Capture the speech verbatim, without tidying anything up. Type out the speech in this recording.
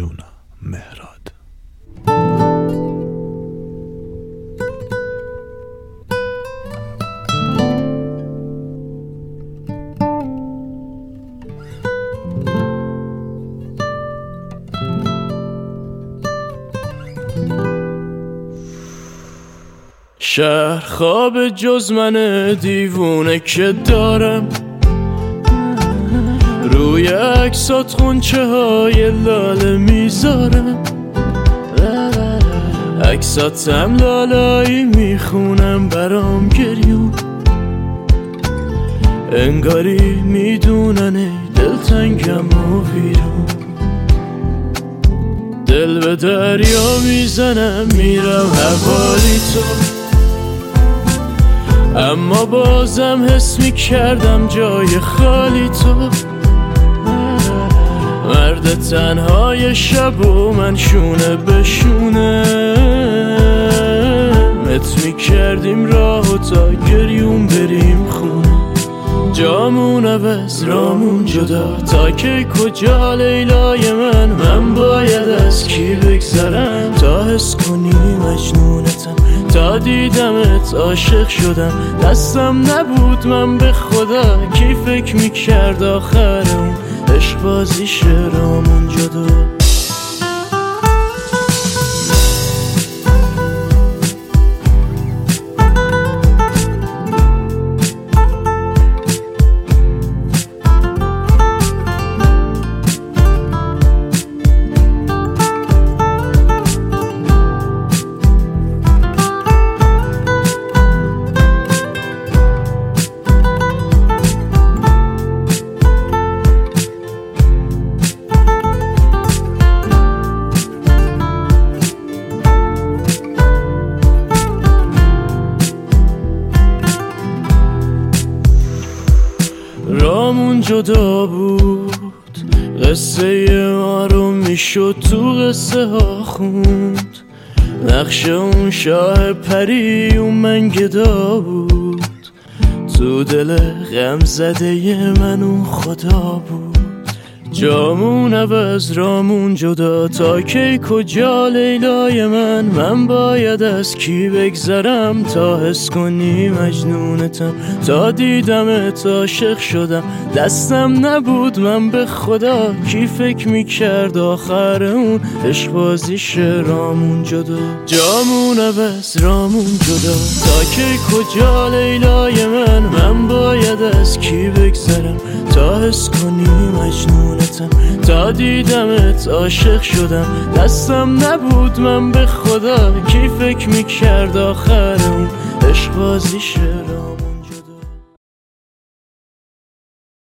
جونم مهراد. شهر خواب جز من دیوونه که دارم، روی عکسات خونچه های لاله میذارم، عکساتم لالایی میخونم برام گریون، انگاری میدونن ای دلتنگم و ویرون، دل به دریا میزنم میرم حوالی تو، اما بازم حس میکردم جای خالی تو، مرد تنهای شب و من شونه به شونه، مت میکردیم راهو تا گریون بریم خونه، جامون عوض رامون جدا، تا که کجا لیلای من، من باید از کی بگذرم تا حس کنی مجنونتم، تا دیدمت عاشق شدم، دستم نبود من به خدا، کی فکر میکرد آخر اون عشق بازیش رامون جدا. رامون جدا بود، قصه ما رو میشد تو قصه ها خوند، نقش اون شاه پری اون من گدا بود، تو دل غم زده من اون خدا بود، جامون عوض رامون جدا، تا کی کجا لیلای من، من باید از کی بگذرم تا حس کنی مجنونتم، تا دیدمت عاشق شدم، دستم نبود من به خدا، کی فکر میکرد آخر اون عشق بازیش رامون جدا، جامون عوض رامون جدا، تا کی کجا لیلای من، من باید از کی بگذرم تا حس کنی مجنونتم، تا دیدمت عاشق شدم، دستم نبود من به خدا، کی فکر میکرد آخر اون عشق بازیش رامون.